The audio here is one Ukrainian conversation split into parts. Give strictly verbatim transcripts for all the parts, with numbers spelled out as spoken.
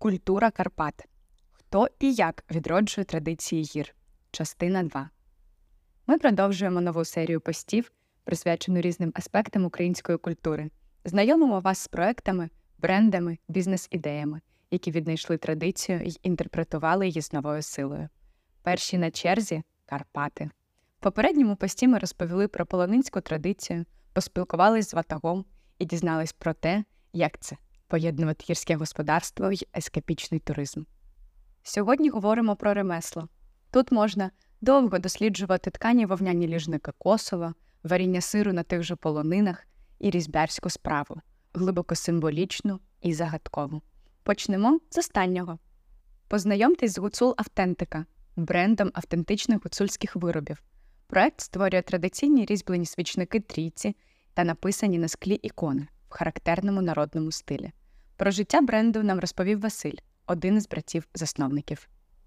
Культура Карпат. Хто і як відроджує традиції гір. Частина два. Ми продовжуємо нову серію постів, присвячену різним аспектам української культури. Знайомимо вас з проектами, брендами, бізнес-ідеями, які віднайшли традицію і інтерпретували її з новою силою. Перші на черзі – Карпати. В попередньому пості ми розповіли про полонинську традицію, поспілкувались з ватагом і дізнались про те, як це – поєднувати гірське господарство й ескапічний туризм. Сьогодні говоримо про ремесло. Тут можна довго досліджувати ткані вовняні ліжники Косова, варіння сиру на тих же полонинах і різьбярську справу, глибоко символічну і загадкову. Почнемо з останнього. Познайомтесь з Гуцул Автентика, брендом автентичних гуцульських виробів. Проект створює традиційні різьблені свічники трійці та написані на склі ікони в характерному народному стилі. Про життя бренду нам розповів Василь, один із братів-засновників.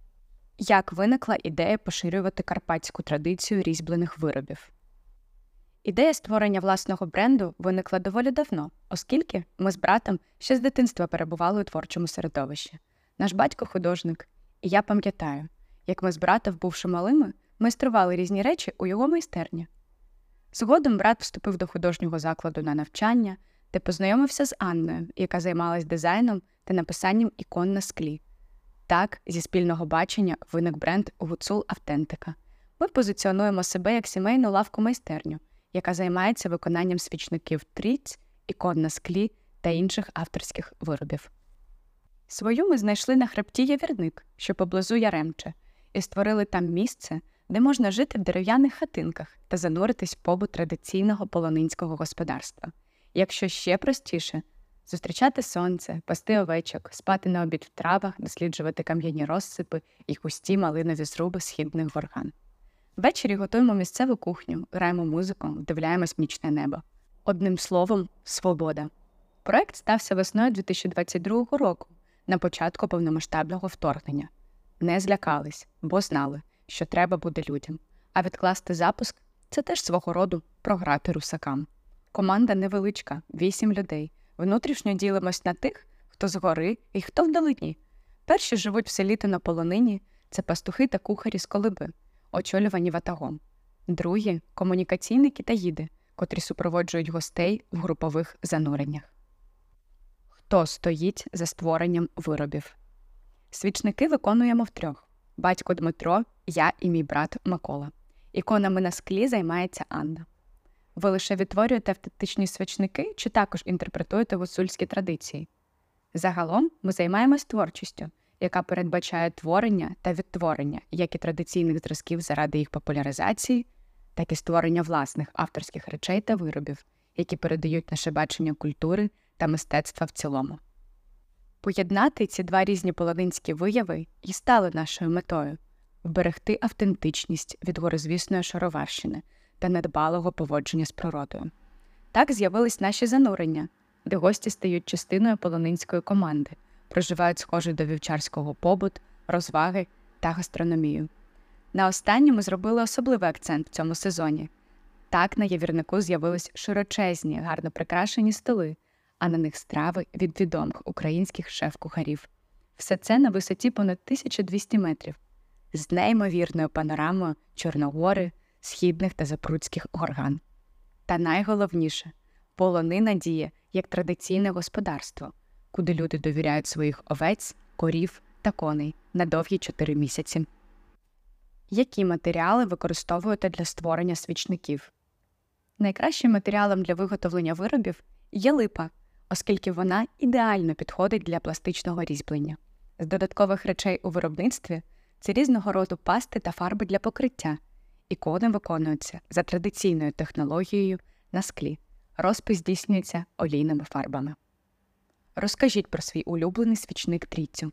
Як виникла ідея поширювати карпатську традицію різьблених виробів? Ідея створення власного бренду виникла доволі давно, оскільки ми з братом ще з дитинства перебували у творчому середовищі. Наш батько – художник, і я пам'ятаю, як ми з братом, бувши малими, майстрували різні речі у його майстерні. Згодом брат вступив до художнього закладу на навчання, де познайомився з Анною, яка займалась дизайном та написанням ікон на склі. Так, зі спільного бачення виник бренд Гуцул Автентика. Ми позиціонуємо себе як сімейну лавку-майстерню, яка займається виконанням свічників трійць, ікон на склі та інших авторських виробів. Свою ми знайшли на хребті Явірник, що поблизу Яремче, і створили там місце, де можна жити в дерев'яних хатинках та зануритись в побут традиційного полонинського господарства. Якщо ще простіше – зустрічати сонце, пасти овечок, спати на обід в травах, досліджувати кам'яні розсипи і густі малинові зруби східних горган. Ввечері готуємо місцеву кухню, граємо музику, вдивляємось в нічне небо. Одним словом – свобода. Проект стався весною дві тисячі двадцять другого року, на початку повномасштабного вторгнення. Не злякались, бо знали, що треба буде людям. А відкласти запуск – це теж свого роду програти русакам. Команда невеличка, вісім людей. Внутрішньо ділимось на тих, хто згори і хто вдалині. Перші живуть в селі та на полонині – це пастухи та кухарі з Колиби, очолювані ватагом. Другі – комунікаційники та гіди, котрі супроводжують гостей в групових зануреннях. Хто стоїть за створенням виробів? Свічники виконуємо втрьох. Батько Дмитро, я і мій брат Микола. Іконами на склі займається Анна. Ви лише відтворюєте автентичні свічники чи також інтерпретуєте гуцульські традиції? Загалом ми займаємось творчістю, яка передбачає творення та відтворення як і традиційних зразків заради їх популяризації, так і створення власних авторських речей та виробів, які передають наше бачення культури та мистецтва в цілому. Поєднати ці два різні полонинські вияви і стало нашою метою – вберегти автентичність від горизвісної Шароварщини та недбалого поводження з природою. Так з'явились наші занурення, де гості стають частиною полонинської команди, проживають схожий до вівчарського побут, розваги та гастрономію. На останньому зробили особливий акцент в цьому сезоні. Так на Явірнику з'явились широчезні, гарно прикрашені столи, а на них страви від відомих українських шеф-кухарів. Все це на висоті понад тисяча двісті метрів, з неймовірною панорамою Чорногори, східних та запруцьких горган. Та найголовніше – полонина діє як традиційне господарство, куди люди довіряють своїх овець, корів та коней на довгі чотири місяці. Які матеріали використовуєте для створення свічників? Найкращим матеріалом для виготовлення виробів є липа, оскільки вона ідеально підходить для пластичного різьблення. З додаткових речей у виробництві – це різного роду пасти та фарби для покриття. Ікони виконуються за традиційною технологією на склі. Розпис здійснюється олійними фарбами. Розкажіть про свій улюблений свічник трійцю.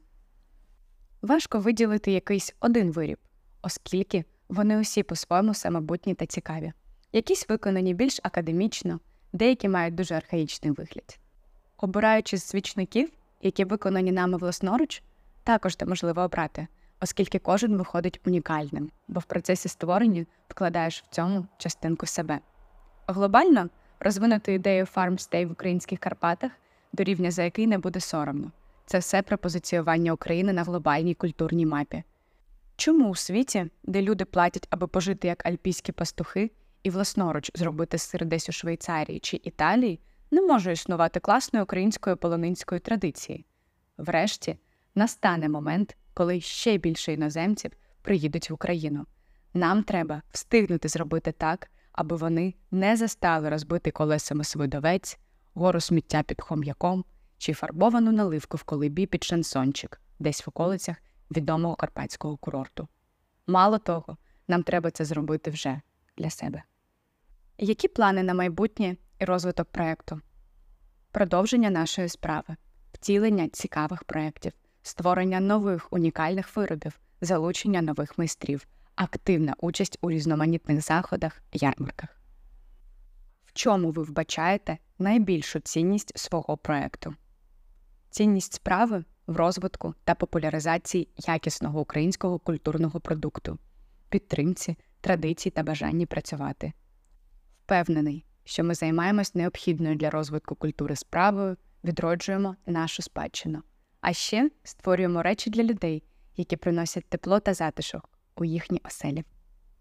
Важко виділити якийсь один виріб, оскільки вони усі по-своєму самобутні та цікаві. Якісь виконані більш академічно, деякі мають дуже архаїчний вигляд. Обираючи з свічників, які виконані нами власноруч, також неможливо обрати, оскільки кожен виходить унікальним, бо в процесі створення вкладаєш в цьому частинку себе. Глобально розвинути ідею фармстей в українських Карпатах, до рівня за який не буде соромно. Це все про позиціювання України на глобальній культурній мапі. Чому у світі, де люди платять, аби пожити як альпійські пастухи, і власноруч зробити сир десь у Швейцарії чи Італії, не може існувати класної української полонинської традиції? Врешті, настане момент, коли ще більше іноземців приїдуть в Україну. Нам треба встигнути зробити так, аби вони не застали розбити колесами Свидовець, гору сміття під Хом'яком чи фарбовану наливку в Колибі під шансончик, десь в околицях відомого карпатського курорту. Мало того, нам треба це зробити вже для себе. Які плани на майбутнє і розвиток проєкту? Продовження нашої справи, втілення цікавих проєктів, створення нових унікальних виробів, залучення нових майстрів, активна участь у різноманітних заходах, ярмарках. В чому ви вбачаєте найбільшу цінність свого проєкту? Цінність справи в розвитку та популяризації якісного українського культурного продукту, підтримці, традицій та бажанні працювати. Впевнений, що ми займаємось необхідною для розвитку культури справою, відроджуємо нашу спадщину. А ще створюємо речі для людей, які приносять тепло та затишок у їхні оселі.